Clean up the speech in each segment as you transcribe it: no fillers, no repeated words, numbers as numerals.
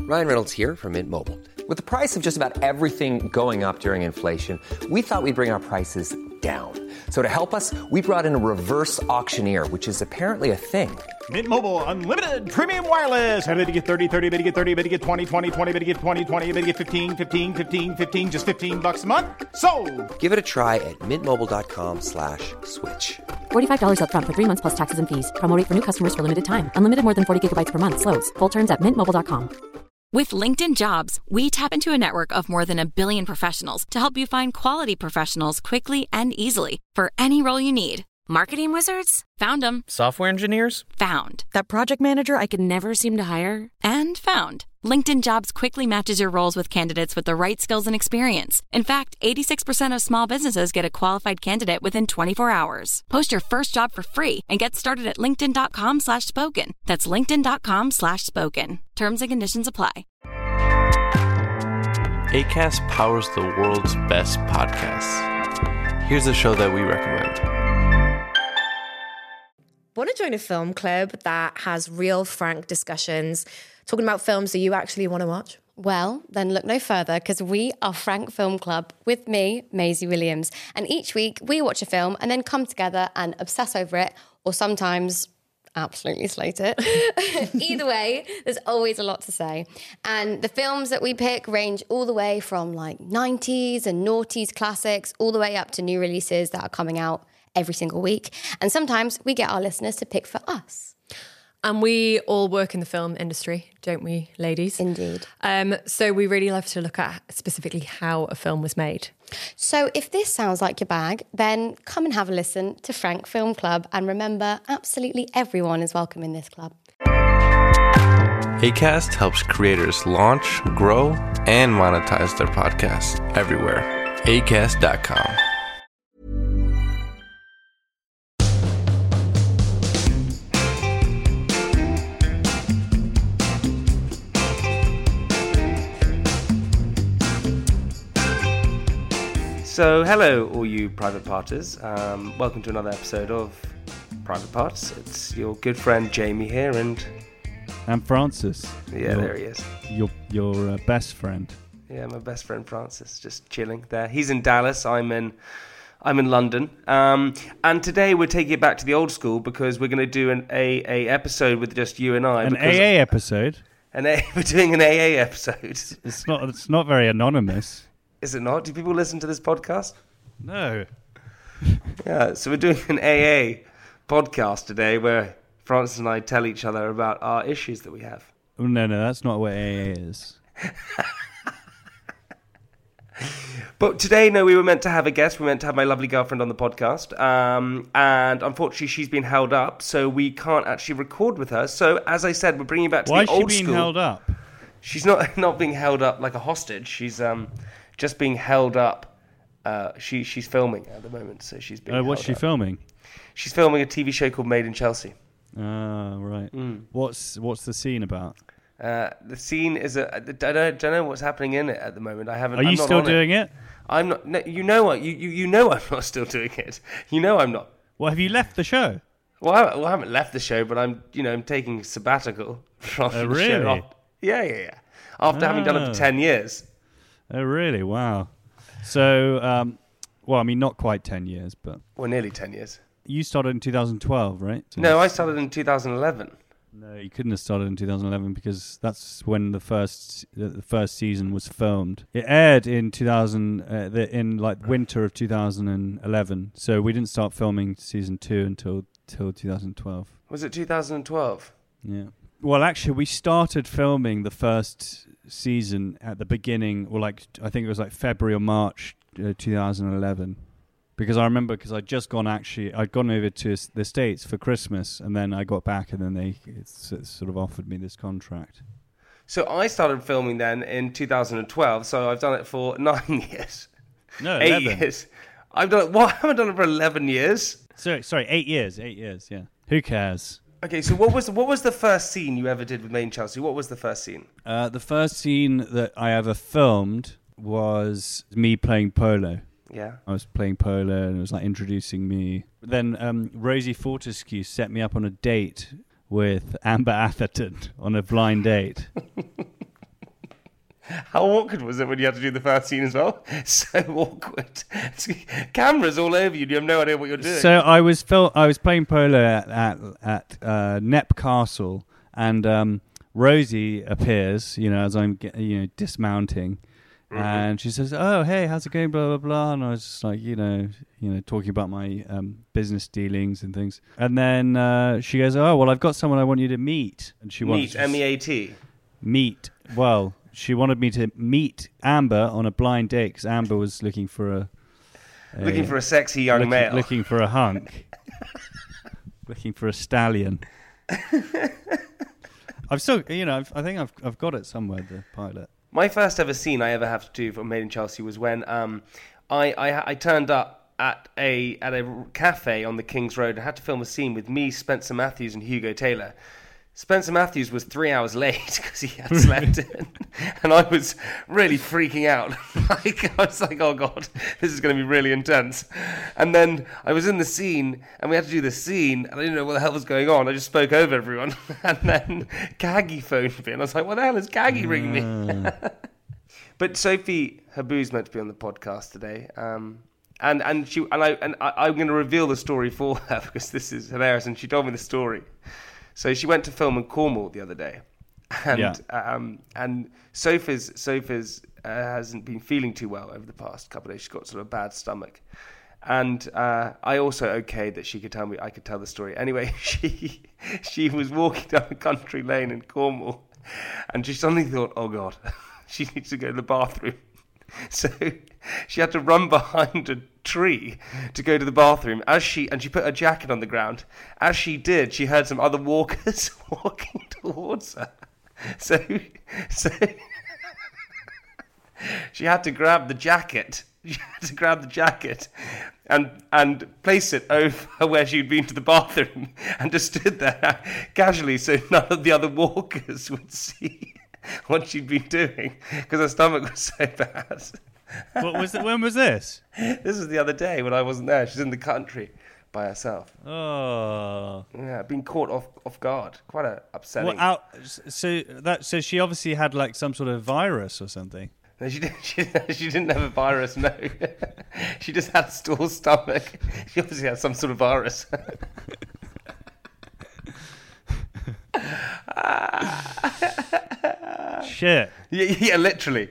Ryan Reynolds here from Mint Mobile. With the price of just about everything going up during inflation, we thought we'd bring our prices down. So to help us, we brought in a reverse auctioneer, which is apparently a thing. Mint Mobile Unlimited Premium Wireless. How to get 30, 30, bit to get 30, bit to get 20, 20, 20, bit to get 20, 20, bit to get 15, 15, 15, 15, just $15 a month? Sold! Give it a try at mintmobile.com/switch. $45 up front for 3 months plus taxes and fees. Promo rate for new customers for limited time. Unlimited more than 40 gigabytes per month. Slows full terms at mintmobile.com. With LinkedIn Jobs, we tap into a network of more than 1 billion professionals to help you find quality professionals quickly and easily for any role you need. Marketing wizards? Found them. Software engineers? Found. That project manager I could never seem to hire? And found. LinkedIn Jobs quickly matches your roles with candidates with the right skills and experience. In fact, 86% of small businesses get a qualified candidate within 24 hours. Post your first job for free and get started at linkedin.com/spoken. That's linkedin.com/spoken. Terms and conditions apply. Acast powers the world's best podcasts. Here's a show that we recommend. Want to join a film club that has real, frank discussions, talking about films that you actually want to watch? Well, then look no further, because we are Frank Film Club with me, Maisie Williams. And each week we watch a film and then come together and obsess over it, or sometimes absolutely slate it. Either way, there's always a lot to say. And the films that we pick range all the way from like 90s and noughties classics, all the way up to new releases that are coming out every single week. And sometimes we get our listeners to pick for us. And we all work in the film industry, don't we, ladies? Indeed. So we really love to look at specifically how a film was made. So if this sounds like your bag, then come and have a listen to Frank Film Club. And remember, absolutely everyone is welcome in this club. Acast helps creators launch, grow, and monetize their podcasts everywhere. Acast.com. So, hello, all you private parters. Welcome to another episode of Private Parts. It's your good friend Jamie here, and Francis. Yeah, there he is. Your best friend. Yeah, my best friend Francis, just chilling there. He's in Dallas. I'm in London. And today we're taking it back to the old school because we're going to do an AA episode with just you and I. An AA episode. We're doing an AA episode. It's not very anonymous. Is it not? Do people listen to this podcast? No. Yeah, so we're doing an AA podcast today where Francis and I tell each other about our issues that we have. No, that's not what AA is. But today, no, we were meant to have a guest. We were meant to have my lovely girlfriend on the podcast. And unfortunately, she's been held up, so we can't actually record with her. So, as I said, we're bringing you back to the old school. Why is she being held up? She's not being held up like a hostage. She's just being held up. She's filming at the moment, so she's being held what's she up. filming? She's filming a TV show called Made in Chelsea. Right. What's the scene about? The scene is I don't know what's happening in it at the moment. Are you still doing it? I'm not. No, you know what? You know I'm not still doing it. You know I'm not. Well, have you left the show? Well, I haven't left the show, but I'm taking sabbatical from the really? show. Yeah. After having done it for 10 years. Oh, really? Wow. So, well, I mean, not quite 10 years, but... Well, nearly 10 years. You started in 2012, right? So no, I started in 2011. No, you couldn't have started in 2011 because that's when the first season was filmed. It aired in winter of 2011, so we didn't start filming season 2 until 2012. Was it 2012? Yeah. Well, actually, we started filming the first season at the beginning, or I think it was February or March 2011. Because I remember, I'd gone over to the States for Christmas, and then I got back, and then they sort of offered me this contract. So I started filming then in 2012, so I've done it for 9 years. No, 8 11. years. I've done it, I haven't done it for 11 years. Sorry, 8 years, yeah. Who cares? Okay, so what was the first scene you ever did with Made in Chelsea? What was the first scene? The first scene that I ever filmed was me playing polo. Yeah. I was playing polo and it was introducing me. Then Rosie Fortescue set me up on a date with Amber Atherton on a blind date. How awkward was it when you had to do the first scene as well? So awkward. Cameras all over you. You have no idea what you're doing. So I was playing polo at Knepp Castle, and Rosie appears, as I'm dismounting, and she says, "Oh, hey, how's it going?" Blah blah blah, and I was just like, talking about my business dealings and things, and then she goes, "Oh, well, I've got someone I want you to meet," and she wants MEAT. Meet. Well, she wanted me to meet Amber on a blind date because Amber was looking for a sexy young male, looking for a hunk, looking for a stallion. I've still, I think I've got it somewhere, the pilot. My first ever scene I ever have to do for Made in Chelsea was when I turned up at a cafe on the King's Road and had to film a scene with me, Spencer Matthews, and Hugo Taylor. Spencer Matthews was 3 hours late because he had slept in, and I was really freaking out. I was like, "Oh God, this is going to be really intense." And then I was in the scene, and we had to do the scene, and I didn't know what the hell was going on. I just spoke over everyone, and then Gaggy phoned me, and I was like, "What the hell is Gaggy ringing me?" But Sophie Haboo's meant to be on the podcast today, and I'm going to reveal the story for her because this is hilarious, and she told me the story. So she went to film in Cornwall the other day, and Sophie's hasn't been feeling too well over the past couple of days. She's got sort of a bad stomach, and I also okayed that she could tell me I could tell the story. Anyway, she was walking down a country lane in Cornwall, and she suddenly thought, "Oh God, she needs to go to the bathroom." So she had to run behind a tree to go to the bathroom. And she put her jacket on the ground. As she did, she heard some other walkers walking towards her. So she had to grab the jacket. And place it over where she'd been to the bathroom, and just stood there casually so none of the other walkers would see what she'd been doing because her stomach was so bad. When was this? This was the other day when I wasn't there. She's in the country by herself. Oh, yeah, being caught off guard. Quite upsetting. So she obviously had like some sort of virus or something. No, she didn't have a virus. No, she just had a sore stomach. She obviously had some sort of virus. Shit. Yeah, literally.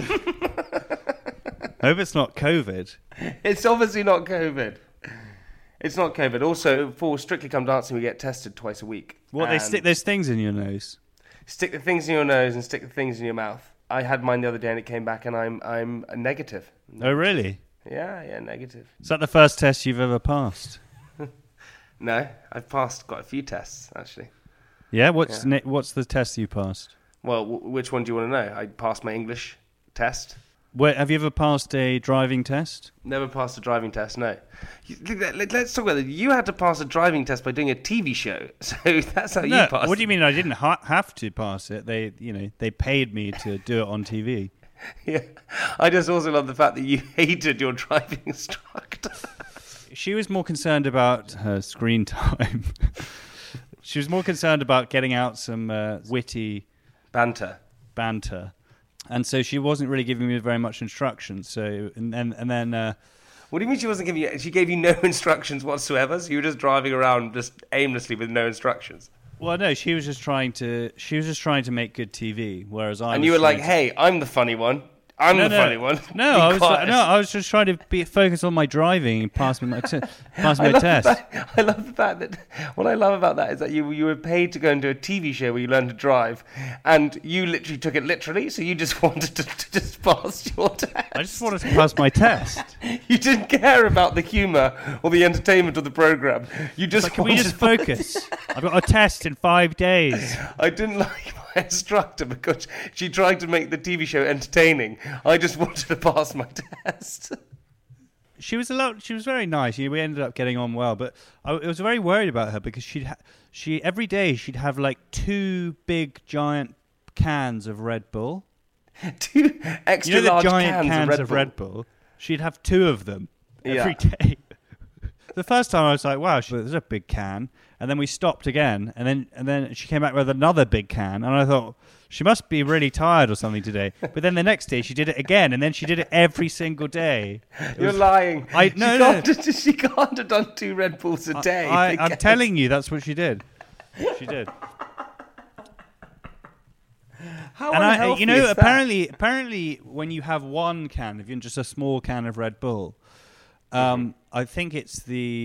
Hope it's not COVID. It's obviously not COVID. It's not COVID. Also, for Strictly Come Dancing, we get tested twice a week. What, they stick those things in your nose? Stick the things in your nose and stick the things in your mouth. I had mine the other day and it came back and I'm a negative. Oh, really? Yeah, negative. Is that the first test you've ever passed? No, I've passed quite a few tests, actually. Yeah? What's the test you passed? Well, which one do you want to know? I passed my English test. Have you ever passed a driving test? Never passed a driving test, no. Let's talk about it. You had to pass a driving test by doing a TV show, so that's how you passed. What do you mean I didn't have to pass it? They paid me to do it on TV. Yeah, I just also love the fact that you hated your driving instructor. She was more concerned about her screen time. She was more concerned about getting out some witty banter. And so she wasn't really giving me very much instruction. So and then. What do you mean she wasn't giving you? She gave you no instructions whatsoever. So you were just driving around just aimlessly with no instructions. Well, no, she was just trying to make good TV, whereas I. And you were like, "Hey, I'm the funny one. I'm the funny one." No, I was just trying to be focused on my driving and pass my test. I love the fact that what I love about that is that you were paid to go and do a TV show where you learn to drive, and you literally took it literally. So you just wanted to just pass your test. I just wanted to pass my test. You didn't care about the humour or the entertainment of the program. You just can we just focus? I've got a test in 5 days. I didn't like my instructor because she tried to make the TV show entertaining. I just wanted to pass my test. She was very nice. We ended up getting on well, but I was very worried about her because she every day she'd have like 2 big giant cans of Red Bull. 2 extra large cans of Red Bull. She'd have 2 of them every day. The first time I was like, wow, there's a big can. And then we stopped again. And then she came back with another big can. And I thought, she must be really tired or something today. But then the next day she did it again, and then she did it every single day. You're lying. No. She can't have done 2 Red Bulls a day. I'm telling you, that's what she did. She did. How unhealthy is that? apparently, when you have one can, if you're just a small can of Red Bull, I think it's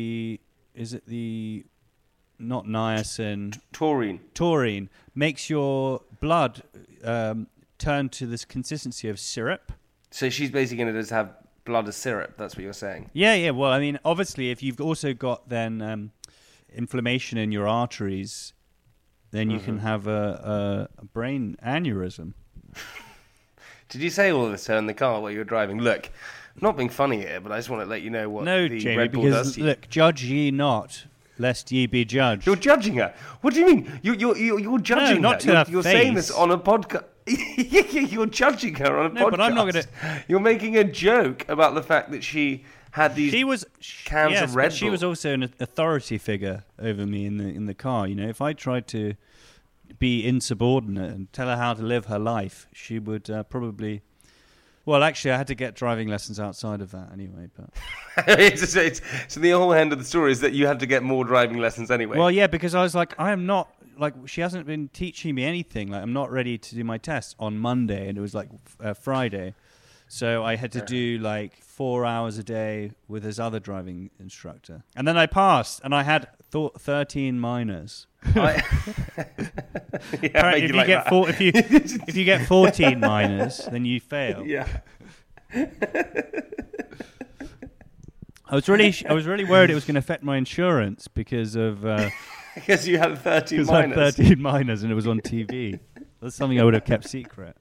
not niacin, taurine makes your blood turn to this consistency of syrup. So she's basically going to just have blood as syrup. That's what you're saying. Yeah. Well, I mean, obviously, if you've also got then inflammation in your arteries, then you can have a brain aneurysm. Did you say all of this in the car while you were driving? Look, I'm not being funny here, but I just want to let you know what the Jamie, Red Bull because, does to you. Look, judge ye not, lest ye be judged. You're judging her. What do you mean? You're judging not her. to her You're face. saying this on a podcast. You're judging her on a podcast. No, but I'm not going to... You're making a joke about the fact that she had these cans of Red Bull. She was also an authority figure over me in the car. You know, if I tried to be insubordinate and tell her how to live her life, she would probably... Well, actually, I had to get driving lessons outside of that anyway. But so the whole end of the story is that you had to get more driving lessons anyway. Well, yeah, because I was like, I am not... Like, she hasn't been teaching me anything. Like, I'm not ready to do my test on Monday, and it was like Friday. So I had to do like 4 hours a day with this other driving instructor. And then I passed, and I had 13 minors. If you get 14 minors, then you fail. Yeah. I was really worried it was going to affect my insurance because of... Because you had 13 minors. I had 13 minors and it was on TV. That's something I would have kept secret.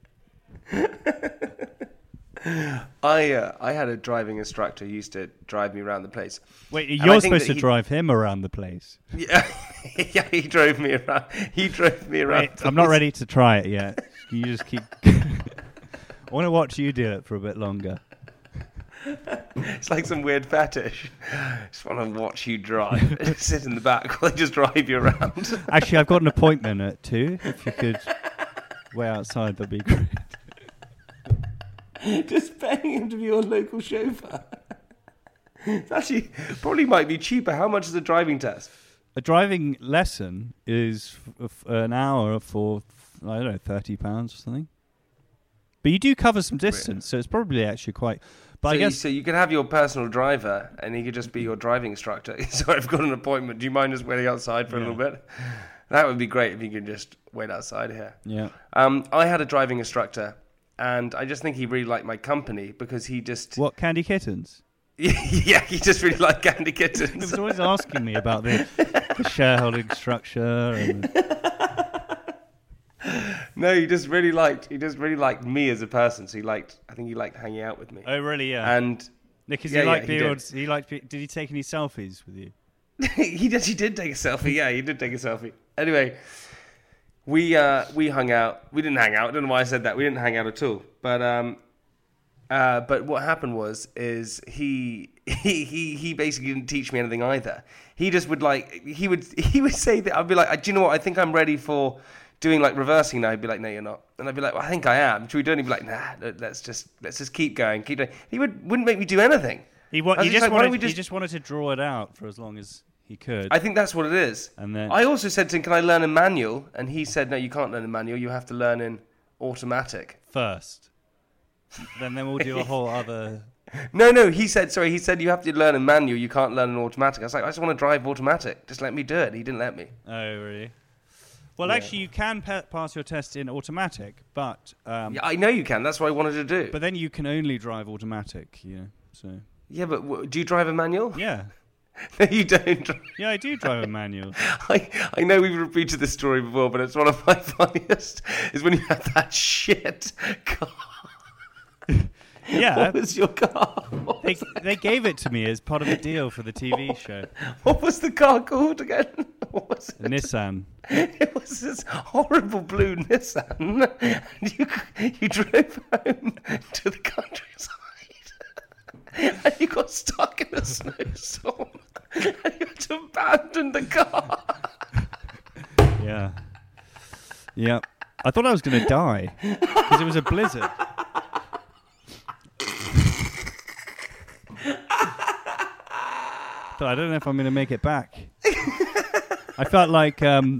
I had a driving instructor who used to drive me around the place. Wait, you're supposed to drive him around the place? Yeah, yeah, he drove me around. Wait, I'm not ready to try it yet. You just keep... I want to watch you do it for a bit longer. It's like some weird fetish. Just want to watch you drive. Sit in the back while I just drive you around. Actually, I've got an appointment at 2. If you could wait outside, that'd be great. Just paying him to be your local chauffeur. It's actually probably might be cheaper. How much is a driving test? A driving lesson is an hour for, I don't know, £30 or something. But you do cover some distance, so it's probably actually quite... But I guess... So you could have your personal driver, and he could just be your driving instructor. So I've got an appointment. Do you mind just waiting outside for a little bit? That would be great if you could just wait outside here. Yeah. I had a driving instructor, and I just think he really liked my company because he just... What, Candy Kittens? Yeah, he just really liked Candy Kittens. He was always asking me about the shareholding structure and... No, he just really liked me as a person. So I think he liked hanging out with me. Oh, really? Yeah. And Nick, did he take any selfies with you? he did take a selfie. Yeah, he did take a selfie. Anyway, we hung out. We didn't hang out. I don't know why I said that. We didn't hang out at all. But what happened is he basically didn't teach me anything either. He just would he would say that I'd be like, do you know what? I think I'm ready for doing like reversing now. He'd be like, no, you're not. And I'd be like, well, I think I am. Should we do it? He'd be like, nah, let's just keep going. He wouldn't make me do anything. He just wanted to draw it out for as long as he could. I think that's what it is. And then I also said to him, can I learn in manual? And he said, no, you can't learn in manual. You have to learn in automatic first. Then we'll do a whole other... No, he said you have to learn in manual. You can't learn in automatic. I was like, I just want to drive automatic. Just let me do it. He didn't let me. Oh, really? Well, actually, you can pass your test in automatic, but... yeah, I know you can. That's what I wanted to do. But then you can only drive automatic, so... Yeah, but do you drive a manual? Yeah. No, you don't. Yeah, I do drive a manual. I know we've repeated this story before, but it's one of my funniest, is when you have that shit car. Yeah. What was your car? They gave it to me as part of a deal for the TV show. What was the car called again? What was it? Nissan. It was this horrible blue Nissan. And you drove home to the countryside. And you got stuck in a snowstorm. And you had to abandon the car. Yeah. Yep. I thought I was going to die because it was a blizzard. So I don't know if I'm going to make it back. I felt like,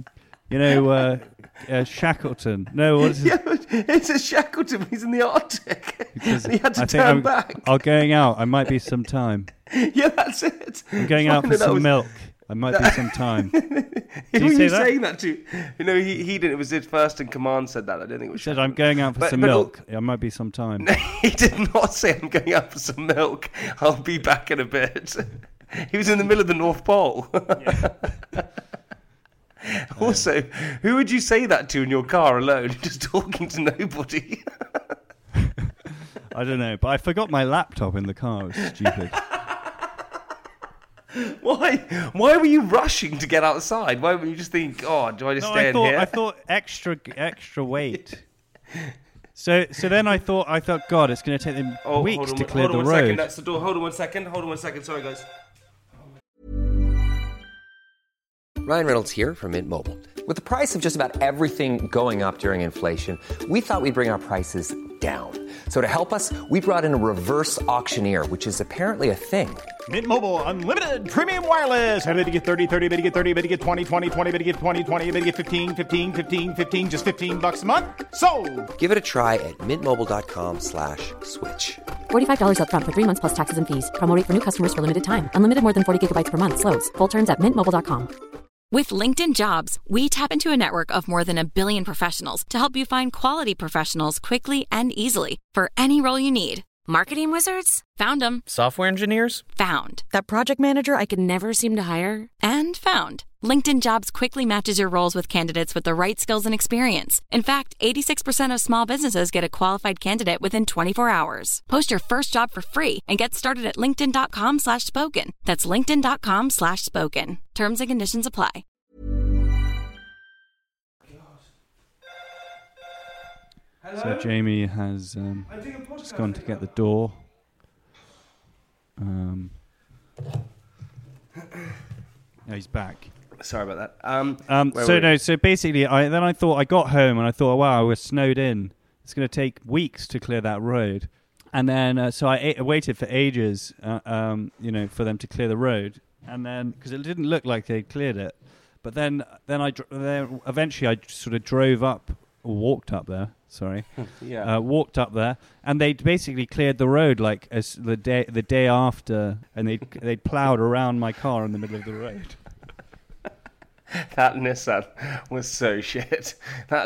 Shackleton. No, what is it? Yeah, it's a Shackleton. He's in the Arctic. And he had to turn back. I'm going out. I might be some time. Yeah, that's it. I'm going out for some milk. I might be some time. Who were you saying that to? You know, he didn't. It was his first in command said that. I don't think it was. He said, I'm going out for some milk. I might be some time. He did not say, I'm going out for some milk. I'll be back in a bit. He was in the middle of the North Pole. Also, who would you say that to in your car alone, just talking to nobody? I don't know, but I forgot my laptop in the car. It was stupid. Why were you rushing to get outside? Why wouldn't you just think, do I just stay in here? I thought extra weight. So then I thought, God, it's going to take them weeks to clear the road. Hold on 1 second, that's the door. Hold on 1 second. Sorry, guys. Ryan Reynolds here from Mint Mobile. With the price of just about everything going up during inflation, we thought we'd bring our prices down. So to help us, we brought in a reverse auctioneer, which is apparently a thing. Mint Mobile Unlimited Premium Wireless. How to get 30, 30, bit to get 30, bit to get 20, 20, 20, bit to get 20, 20, bit to get 15, 15, 15, 15, just $15 a month? Sold! Give it a try at mintmobile.com/switch. $45 up front for 3 months plus taxes and fees. Promo rate for new customers for limited time. Unlimited more than 40 gigabytes per month. Slows full terms at mintmobile.com. With LinkedIn Jobs, we tap into a network of more than 1 billion professionals to help you find quality professionals quickly and easily for any role you need. Marketing wizards? Found them. Software engineers? Found. That project manager I could never seem to hire? And found. LinkedIn Jobs quickly matches your roles with candidates with the right skills and experience. In fact, 86% of small businesses get a qualified candidate within 24 hours. Post your first job for free and get started at linkedin.com/spoken. That's linkedin.com/spoken. Terms and conditions apply. So Jamie has just gone to get the door. No, he's back. Sorry about that. So basically, I thought I got home and I thought, wow, we're snowed in. It's going to take weeks to clear that road. And then, so I waited for ages, for them to clear the road. And then, because it didn't look like they'd cleared it. But then eventually I sort of drove up, or walked up there. Sorry, walked up there, and they'd basically cleared the road like as the day after, and they'd ploughed around my car in the middle of the road. That Nissan was so shit.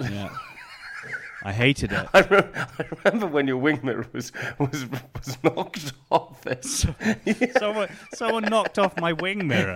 I hated it. I remember when your wing mirror was knocked off. Someone knocked off my wing mirror.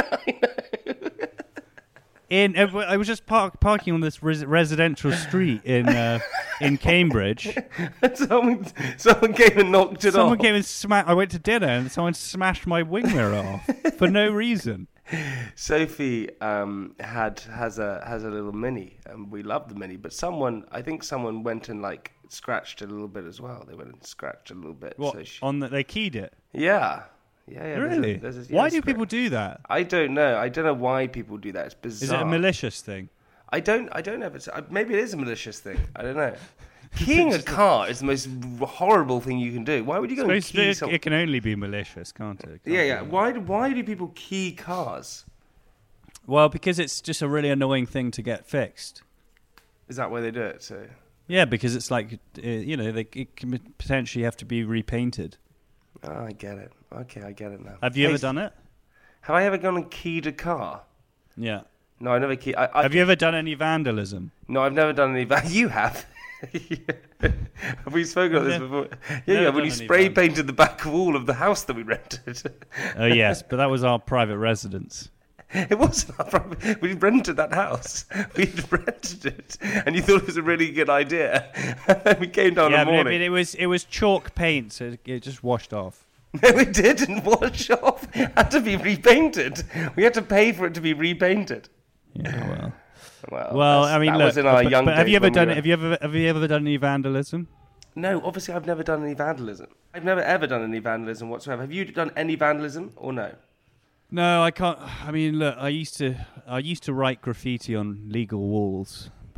I was just parking on this residential street in Cambridge. Someone came and knocked it off. Someone came and I went to dinner and someone smashed my wing mirror off for no reason. Sophie has a little Mini, and we love the Mini. But I think someone went and like scratched it a little bit as well. They went and scratched it a little bit. What? They keyed it? Yeah. Really? Why do people do that? I don't know. I don't know why people do that. It's bizarre. Is it a malicious thing? I don't know if it's... Maybe it is a malicious thing. I don't know. Keying a car is the most horrible thing you can do. Why would you go and key something? It can only be malicious, can't it? Yeah. Why do people key cars? Well, because it's just a really annoying thing to get fixed. Is that why they do it? So. Yeah, because it's like, it can potentially have to be repainted. Oh, I get it. Okay, I get it now. Have you ever done it? Have I ever gone and keyed a car? Yeah. No, I never keyed. Have you ever done any vandalism? No, I've never done any vandalism. You have. Have we spoken about this before? Yeah. When you spray painted the back wall of the house that we rented. Oh, yes, but that was our private residence. It wasn't our private. We rented that house. We rented it, and you thought it was a really good idea. And then we came down in the morning. Yeah, but it was chalk paint, so it just washed off. No, it didn't wash off. It had to be repainted. We had to pay for it to be repainted. Yeah, well, I mean, look. But have you ever done? Have you ever done any vandalism? No, obviously, I've never done any vandalism. I've never ever done any vandalism whatsoever. Have you done any vandalism or no? No, I can't. I mean, look, I used to write graffiti on legal walls, but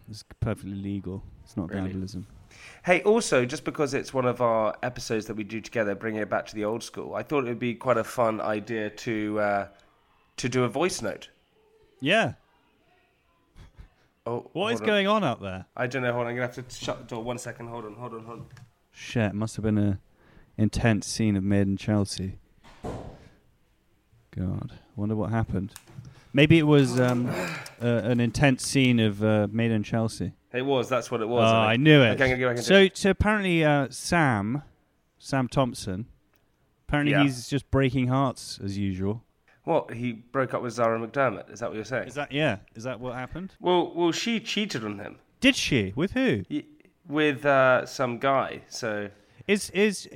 It's perfectly legal. It's not Really? vandalism. Hey, also, just because it's one of our episodes that we do together, bringing it back to the old school, I thought it would be quite a fun idea to do a voice note. Yeah. Oh, What is going on out there? I don't know. Hold on, I'm going to have to shut the door. 1 second. Hold on. Shit, must have been a intense scene of Made in Chelsea. God, wonder what happened. Maybe it was an intense scene of Made in Chelsea. It was. That's what it was. I knew it. Okay, I'm gonna go back and So apparently Sam Thompson, apparently he's just breaking hearts as usual. What? He broke up with Zara McDermott? Is that what you're saying? Is that what happened? Well, she cheated on him. Did she? With who? With some guy. So Is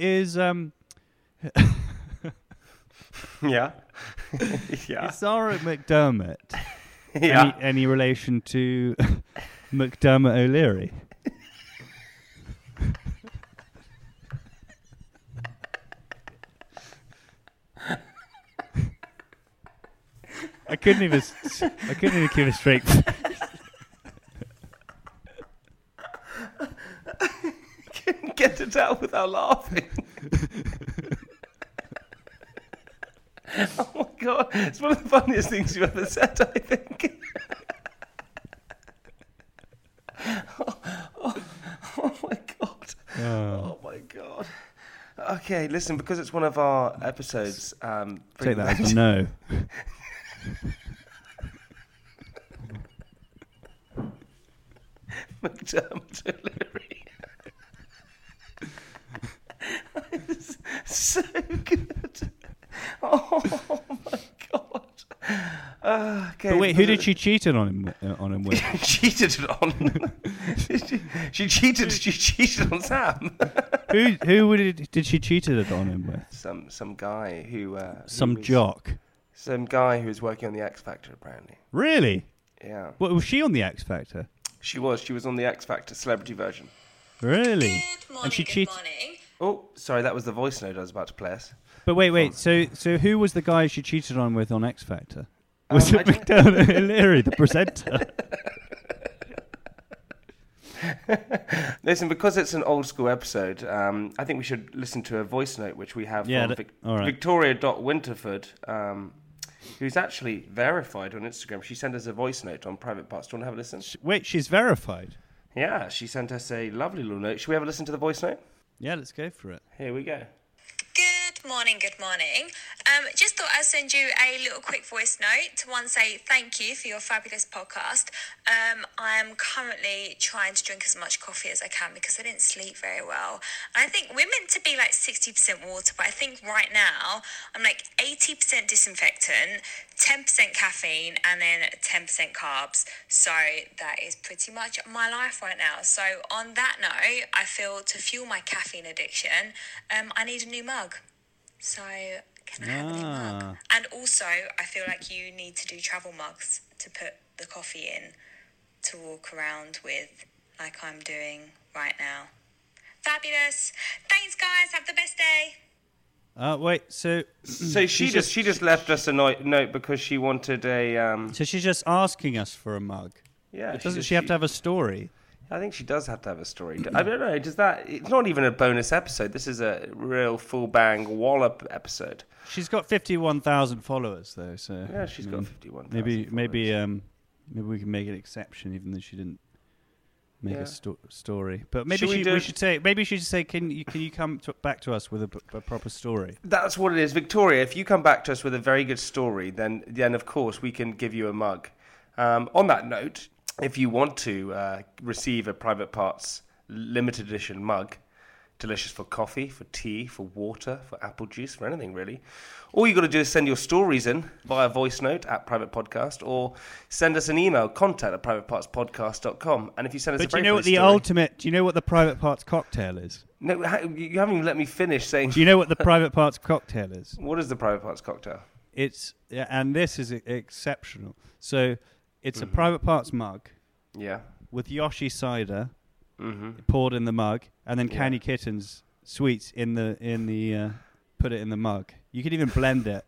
yeah, yeah. Is Zara McDermott Yeah. any relation to McDermott O'Leary? I couldn't even keep a straight. Couldn't get it out without laughing. Oh my god, it's one of the funniest things you've ever said, I think. Oh my god. Oh my god. Okay, listen, because it's one of our episodes, Take that as a no. McDermott O'Leary. It's so good. Oh my god. Okay. But wait, who did she cheat on him with? Cheated on? She cheated on Sam. Who did she cheated on him with? Some guy who jock. Some guy who was working on the X Factor, apparently. Really? Yeah. What, was she on the X Factor? She was on the X Factor celebrity version. Really? Good morning, And she good cheated. morning. Oh, sorry, that was the voice note I was about to play us. But wait. So who was the guy she cheated on with on X Factor? Was it McDermott O'Leary, the presenter? Listen, because it's an old school episode, I think we should listen to a voice note which we have from all right. Victoria.Winterford, who's actually verified on Instagram. She sent us a voice note on Private Parts. Do you want to have a listen? Wait, she's verified? Yeah, she sent us a lovely little note. Should we have a listen to the voice note? Yeah, let's go for it. Here we go. Good morning, good morning. Just thought I'd send you a little quick voice note to one say thank you for your fabulous podcast. I'm currently trying to drink as much coffee as I can because I didn't sleep very well. And I think we're meant to be like 60% water, but I think right now I'm like 80% disinfectant, 10% caffeine, and then 10% carbs. So that is pretty much my life right now. So on that note, I feel to fuel my caffeine addiction, I need a new mug. So can I have a new mug? And also, I feel like you need to do travel mugs to put the coffee in to walk around with, like I'm doing right now. Fabulous. Thanks, guys. Have the best day. Wait, so she just left us a note because she wanted a. So she's just asking us for a mug. Yeah. Doesn't she have to have a story? I think she does have to have a story. I don't know. Does that? It's not even a bonus episode. This is a real full bang wallop episode. She's got 51,000 followers though, so yeah, she's got 51,000. Maybe we can make an exception, even though she didn't make a story. But maybe we should say, can you come back to us with a proper story? That's what it is, Victoria. If you come back to us with a very good story, then of course we can give you a mug. On that note, if you want to receive a Private Parts limited edition mug, delicious for coffee, for tea, for water, for apple juice, for anything really, all you got to do is send your stories in via voice note at Private Podcast, or send us an email, contact@privatepartspodcast.com. And if you send us do you know what the Private Parts cocktail is? No, you haven't even let me finish saying. Do you know what the Private Parts cocktail is? What is the Private Parts cocktail? And this is exceptional. So it's a Private Parts mug. Yeah. With Yoshi cider poured in the mug, and then Candy Kittens sweets in the put it in the mug. You could even blend it.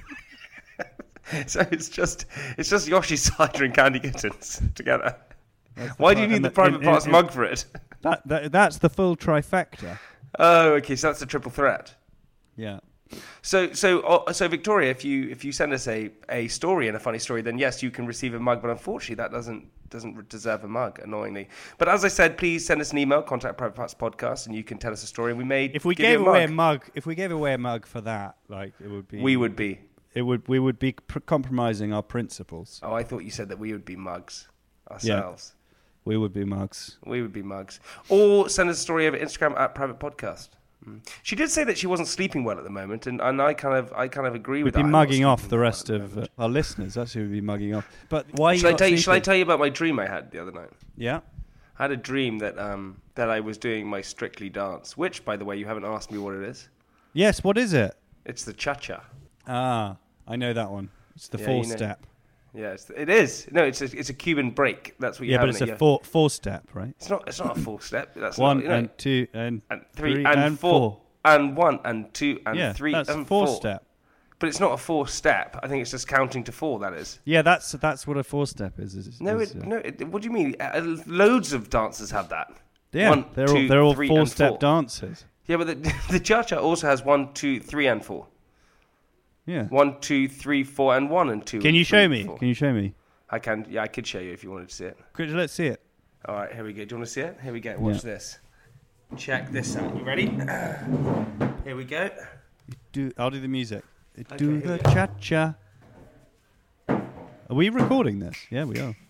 So it's just Yoshi cider and Candy Kittens together. Why do you need the private parts mug for it? That's the full trifecta. Oh, okay. So that's the triple threat. Yeah. So Victoria, if you send us a story and a funny story, then yes, you can receive a mug. But unfortunately, that doesn't deserve a mug, annoyingly. But as I said, please send us an email, contact Private Parts Podcast, and you can tell us a story. And we may if we gave away a mug for that, like it would be. We would be compromising our principles. Oh, I thought you said that we would be mugs ourselves. Yeah, we would be mugs. We would be mugs. Or send us a story over Instagram at Private Podcast. She did say that she wasn't sleeping well at the moment, and I kind of agree with that. We'd be mugging off the rest of our listeners. That's who we'd be mugging off. But why? Shall I tell you about my dream I had the other night? Yeah. I had a dream that I was doing my Strictly dance, which, by the way, you haven't asked me what it is. Yes, what is it? It's the cha-cha. Ah, I know that one. It's the four-step. Yeah, it is. No, it's a Cuban break. That's what you have. Yeah, but it's a four-step, right? It's not a four-step. That's one and two and three and four and one and two and three that's and four-step. But it's not a four-step. I think it's just counting to four. That is. Yeah, that's what a four-step is. What do you mean? Loads of dancers have that. Yeah, one, they're all four-step dancers. Yeah, but the cha-cha also has 1, 2, 3, and 4. Yeah. 1, 2, 3, 4, and 1 and 2. Can you show me? 4. Can you show me? I can. Yeah, I could show you if you wanted to see it. Let's see it. All right, here we go. Do you want to see it? Here we go. Watch this. Check this out. You ready? Here we go. I'll do the music. Do the cha-cha. Are we recording this? Yeah, we are.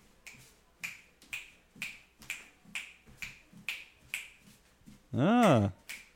Ah.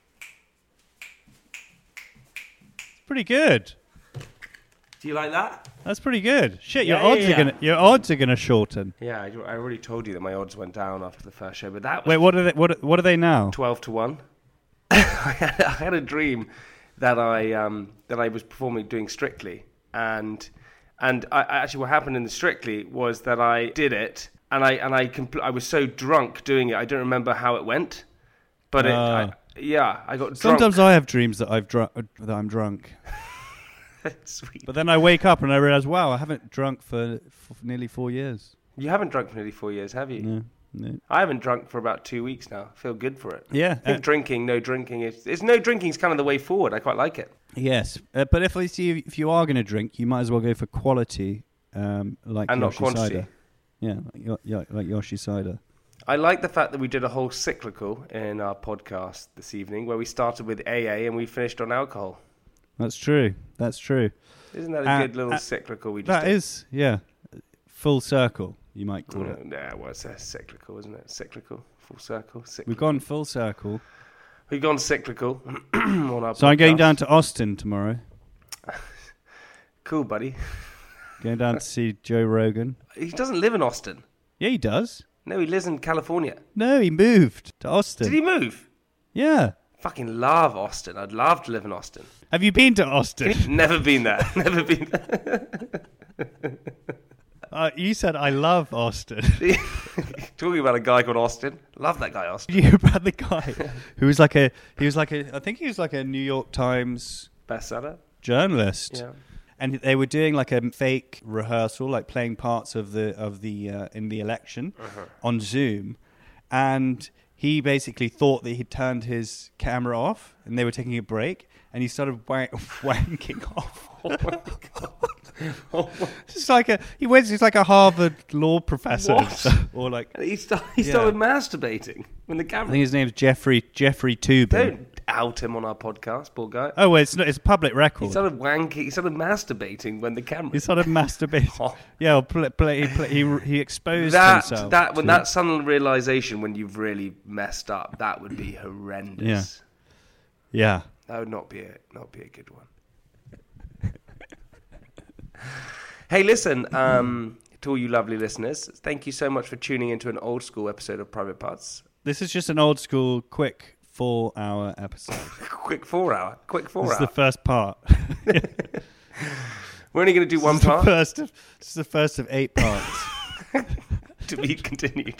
It's pretty good. Do you like that? That's pretty good. Shit, your odds are gonna shorten. Yeah, I already told you that my odds went down after the first show, but that was Wait, what are they now? 12-1. I had a dream that I was performing doing Strictly, and I actually what happened in the Strictly was that I did it, and I was so drunk doing it, I don't remember how it went, but I got drunk. Sometimes I have dreams that I'm drunk. Sweet. But then I wake up and I realize, wow, I haven't drunk for nearly 4 years. You haven't drunk for nearly 4 years, have you? No. I haven't drunk for about 2 weeks now. I feel good for it. Yeah. I think no drinking is no drinking is kind of the way forward. I quite like it. Yes, but if you are going to drink, you might as well go for quality, like and Yoshi not quantity. Cider. Yeah, like Yoshi Cider. I like the fact that we did a whole cyclical in our podcast this evening, where we started with AA and we finished on alcohol. That's true. Isn't that a good little cyclical we just That did? is, yeah. Full circle, you might call it. Yeah, well, it's a cyclical, isn't it? Cyclical, full circle, cyclical. We've gone full circle. We've gone cyclical on our So podcast. I'm going down to Austin tomorrow. Cool, buddy. Going down to see Joe Rogan. He doesn't live in Austin. Yeah, he does. No, he lives in California. No, he moved to Austin. Did he move? Yeah. Fucking love Austin. I'd love to live in Austin. Have you been to Austin? Never been there. Never been there. You said I love Austin. Talking about a guy called Austin. Love that guy, Austin. You about the guy who was like I think he was like a New York Times bestseller journalist. Yeah. And they were doing like a fake rehearsal, like playing parts of the in the election on Zoom, and he basically thought that he'd turned his camera off, and they were taking a break, and he started wanking off. Oh my god! He's like a Harvard law professor, or like and he started masturbating when the camera. I think his name's Jeffrey Toobin. Don't out him on our podcast, poor guy. Oh, well, it's a public record. He started wanking. He started masturbating when the camera. He started masturbating. Oh. Yeah, he exposed himself. That sudden realization when you've really messed up, that would be horrendous. Yeah. That would not be a good one. Hey, listen, to all you lovely listeners, thank you so much for tuning into an old school episode of Private Parts. This is just an old school, quick 4-hour episode. Quick 4-hour. This is the first part. We're only going to do one part. This is the first of 8 parts. To be continued.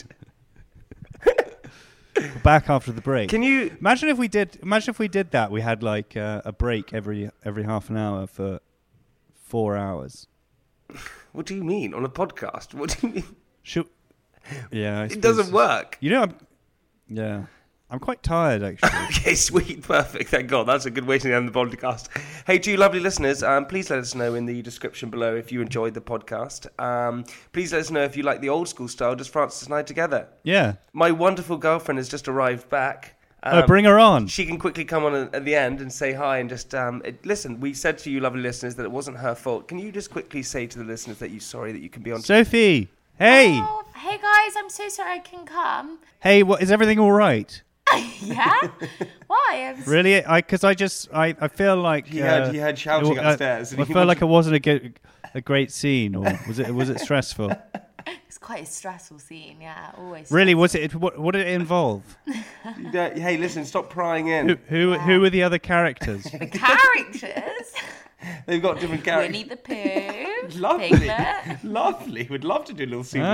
Back after the break. Can you imagine if we did that? We had like a break every half an hour for 4 hours. What do you mean on a podcast? What do you mean? Yeah, it doesn't work. You know, I'm quite tired, actually. Okay, sweet, perfect. Thank God. That's a good way to end the podcast. Hey, to you lovely listeners, please let us know in the description below if you enjoyed the podcast. Please let us know if you like the old school style, just Francis and I together. Yeah. My wonderful girlfriend has just arrived back. Bring her on. She can quickly come on at the end and say hi and just listen. We said to you lovely listeners that it wasn't her fault. Can you just quickly say to the listeners that you're sorry that you can be on? Sophie, hey. Oh, hey guys, I'm so sorry I can come. Hey, is everything all right? Yeah? Why? Really? Because I feel like he had shouting upstairs. I felt like it wasn't a great scene, or was it stressful? It's quite a stressful scene, yeah. Always. Really? Was it? What did it involve? Hey, listen, stop prying in. Who were the other characters? The characters? They've got different characters. Winnie the Pooh. Lovely. Piglet. Lovely. We'd love to do a little scene.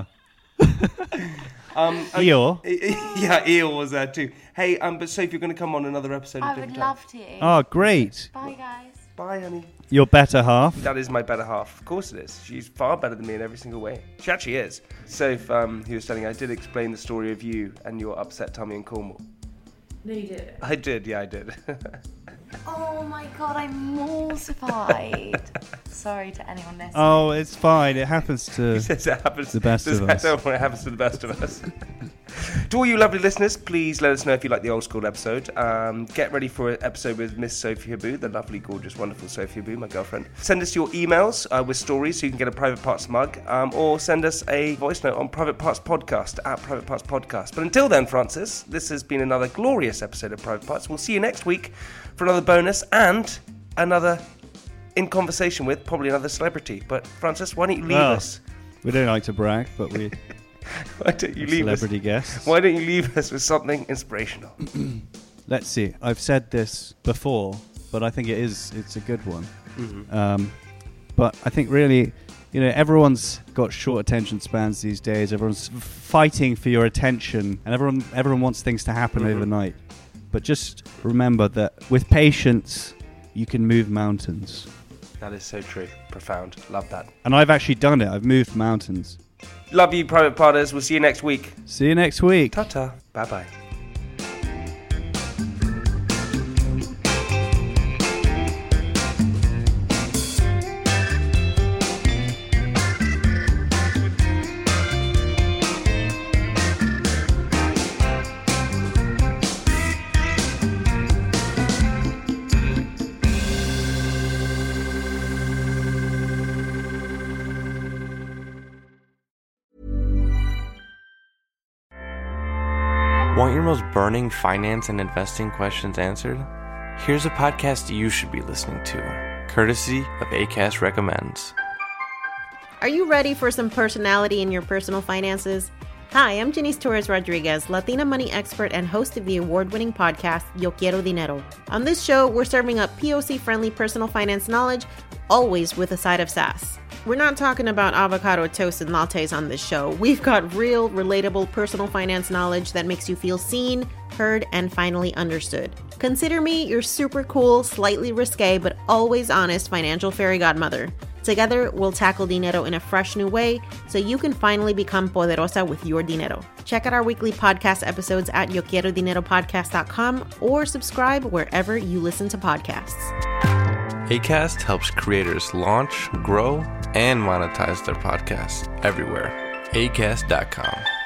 Eeyore. Yeah, Eeyore was there too. Hey, but Sophie, you're going to come on another episode. I would love to. Oh, great. Bye, guys. Bye, honey. Your better half. That is my better half. Of course it is. She's far better than me in every single way. She actually is. Soph, who was telling, I did explain the story of you and your upset tummy in Cornwall. No, you did. I did, yeah, I did. Oh my God, I'm mortified. Sorry to anyone listening. Oh, it's fine. It happens to He says it happens the best of us. Don't worry, it happens to the best of us. To all you lovely listeners, please let us know if you like the old school episode. Get ready for an episode with Miss Sophie Haboo, the lovely, gorgeous, wonderful Sophie Haboo, my girlfriend. Send us your emails with stories so you can get a Private Parts mug, or send us a voice note on Private Parts Podcast at Private Parts Podcast. But until then, Francis, this has been another glorious episode of Private Parts. We'll see you next week for another bonus and another in conversation with probably another celebrity. But Francis, why don't you leave us? We don't like to brag, but we. Why don't you leave us? Celebrity guests. Why don't you leave us with something inspirational? Let's see. I've said this before, but I think it's a good one. Mm-hmm. But I think really, everyone's got short attention spans these days. Everyone's fighting for your attention, and everyone wants things to happen overnight. But just remember that with patience, you can move mountains. That is so true. Profound. Love that. And I've actually done it. I've moved mountains. Love you, Private Parters. We'll see you next week. See you next week. Ta-ta. Bye-bye. Want your most burning finance and investing questions answered? Here's a podcast you should be listening to, courtesy of Acast Recommends. Are you ready for some personality in your personal finances? Hi, I'm Janice Torres Rodriguez, Latina money expert and host of the award-winning podcast, Yo Quiero Dinero. On this show, we're serving up POC-friendly personal finance knowledge, always with a side of sass. We're not talking about avocado toast and lattes on this show. We've got real, relatable personal finance knowledge that makes you feel seen, heard, and finally understood. Consider me your super cool, slightly risque, but always honest financial fairy godmother. Together, we'll tackle dinero in a fresh new way so you can finally become poderosa with your dinero. Check out our weekly podcast episodes at YoQuieroDineroPodcast.com or subscribe wherever you listen to podcasts. Acast helps creators launch, grow, and monetize their podcasts everywhere. Acast.com.